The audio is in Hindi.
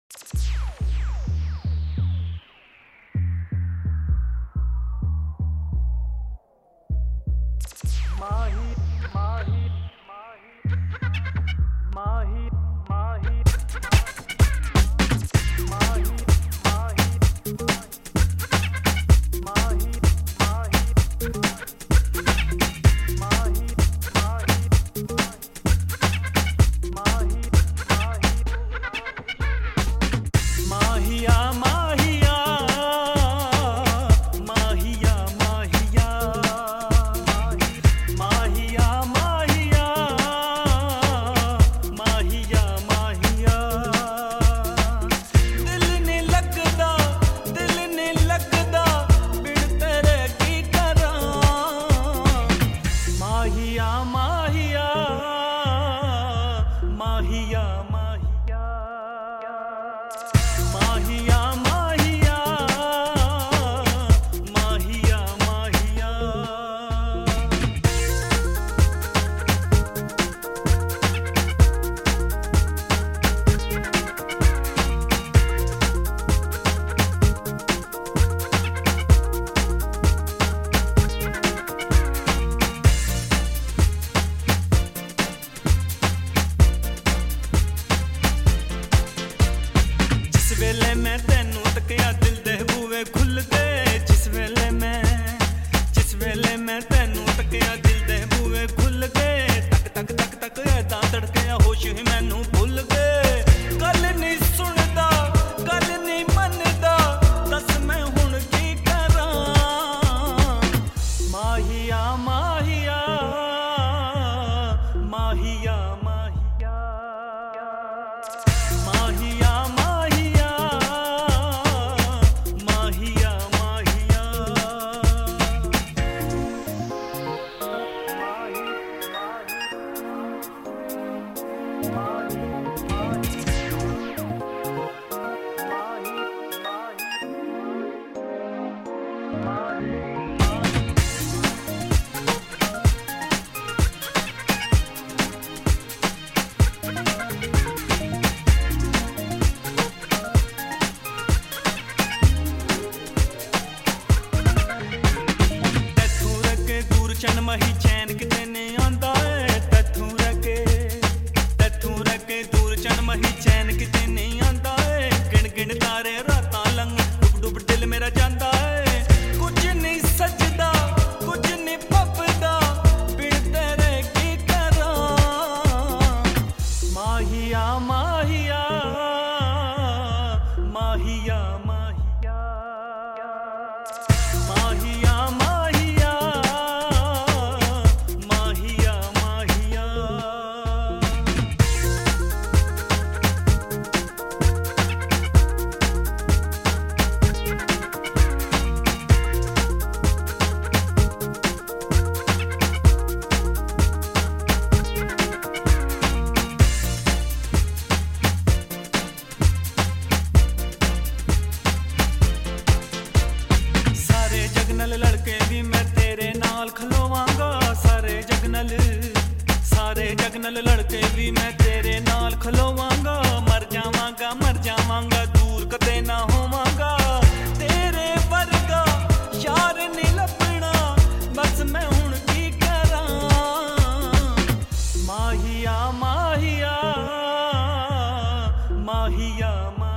माही माही माही माही माही माही माही माही माही माही माहिया माहिया माहिया माहिया माहिया माहिया माहिया माहिया दिल नहीं लगदा बिन तेरे की करां माहिया माहिया माहिया माहिया माहिया माहिया माहिया माहिया जिस वेले मैं तेनू तकिया दिल दे बूवे खुल गए जिस वेले मैं तेनू तकिया दिल दे बूवे खुल गए तक तक तक तक ऐदा तड़के होश ही मैनू भुल गए गल नहीं सुनदा गल नहीं मनदा दस मैं हुण की करां माहिया माहिया माहिया माहिया माहिया माहिया माहिया माहिया तैथू रखे दूर चन मही चैन किते नहीं आंदा है तैथू रखे दूर चन मही चैन किते नहीं आंदा है गिन गिन तारे रातां लंघ डुब डुब दिल मेरा जांदा है कुछ नहीं सजदा कुछ नहीं फपदा बिन तेरे की करां माहिया माहिया माहिया माहिया माहिया माहिया माहिया माहिया सारे जगनल लड़के भी मैं तेरे नाल खलोवांगा सारे जगनल लड़के भी मैं तेरे नाल खलोवांगा मर जावांगा दूर कते ना होवांगा तेरे वर्गा यार नहीं लभना बस मैं हुण की करां माहिया माहिया माहिया माहिया